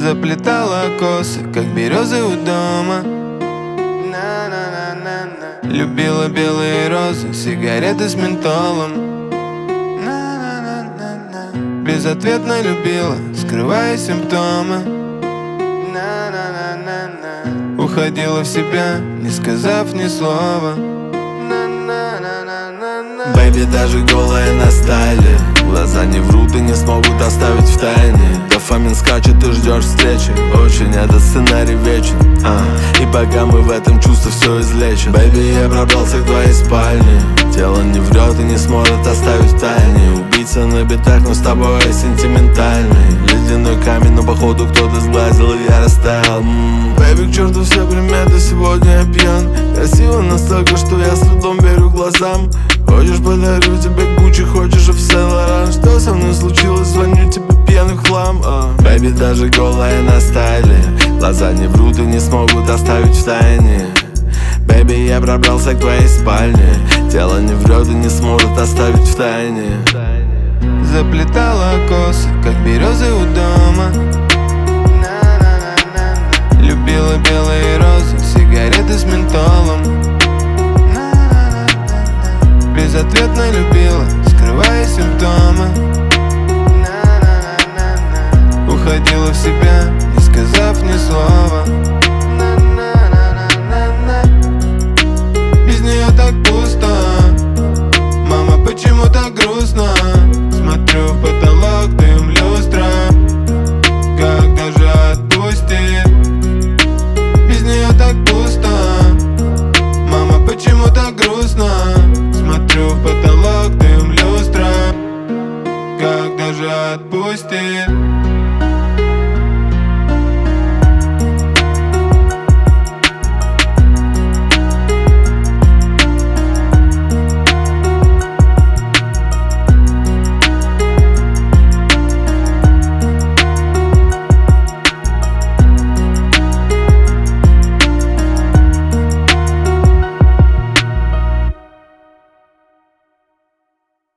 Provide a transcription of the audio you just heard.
Заплетала косы, как березы у дома. Любила белые розы, сигареты с ментолом. Безответно любила, скрывая симптомы. Уходила в себя, не сказав ни слова. Бэйби, даже голая на стайле, глаза не врут и не смогут оставить в тайне. Дофамин скачет, ты ждешь встречи, очень этот сценарий вечен. И пока мы в этом чувстве все излечим. Бэйби, я пробрался к твоей спальне. Тело не врет и не сможет оставить в тайне. Убийца на битах, но с тобой сентиментальный. Ледяной камень, но походу кто-то сглазил, и я растаял. Бэйби, к черту все приметы, сегодня я пьян. Красиво настолько, что я с трудом верю глазам. Хочешь, подарю тебе Гуччи, хочешь в Сен-Лоран. Что со мной случилось, звоню тебе пьяный в хлам. Бэйби, даже голая на стайле, глаза не врут и не смогут оставить в тайне. Бэйби, я пробрался к твоей спальне. Тело не врет и не сможет оставить в тайне. Заплетала косы, как березы у дома. Любила белые розы, сигареты с ментолом. Безответно любила, скрывая симптомы. Уходила в себя, не сказав ни слова.